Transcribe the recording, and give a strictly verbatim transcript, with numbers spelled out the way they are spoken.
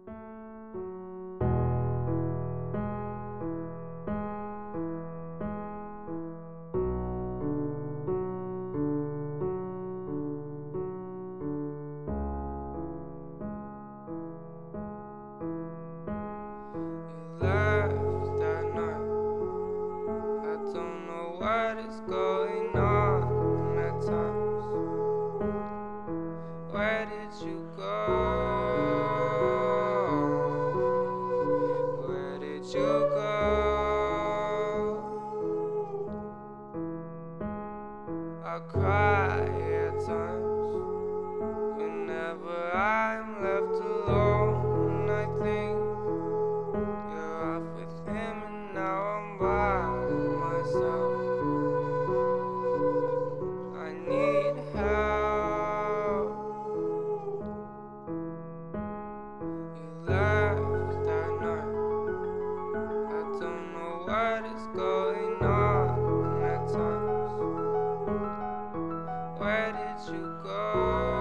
Left that night, I don't know what is going on at times. Where did you go? Where did you go? I cry at times whenever I'm left alone. I think you're off with him and now I'm by myself. I need help. You left that night, I don't know what is going on at times. Where did you go?